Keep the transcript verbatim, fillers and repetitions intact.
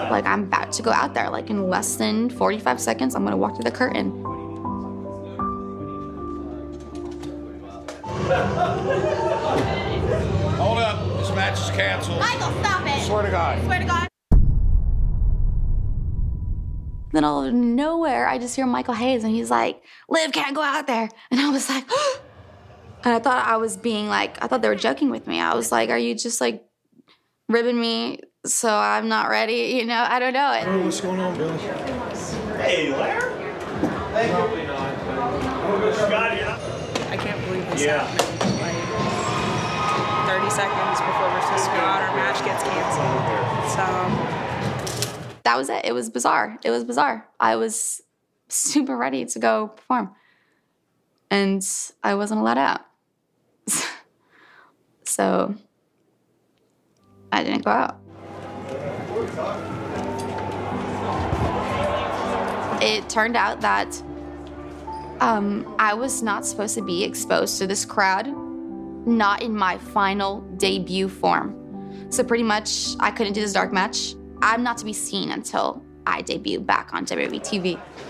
Like, I'm about to go out there. Like, in less than forty-five seconds, I'm gonna walk through the curtain. Hold up, this match is canceled. Michael, stop it. Swear to God. Swear to God. Then out of nowhere, I just hear Michael Hayes, and he's like, Liv can't go out there. And I was like, and I thought I was being like, I thought they were joking with me. I was like, are you just like ribbing me so I'm not ready? You know, I don't know. Hey, what's going on, Billy? Hey, Larry. Thank you. Scotty, I can't believe this Yeah. happened. Like thirty seconds before we're supposed to go out, our match gets canceled. So that was it. It was bizarre. It was bizarre. I was super ready to go perform, and I wasn't allowed out. So I didn't go out. It turned out that um, I was not supposed to be exposed to this crowd, not in my final debut form. So pretty much I couldn't do this dark match. I'm not to be seen until I debut back on W W E T V.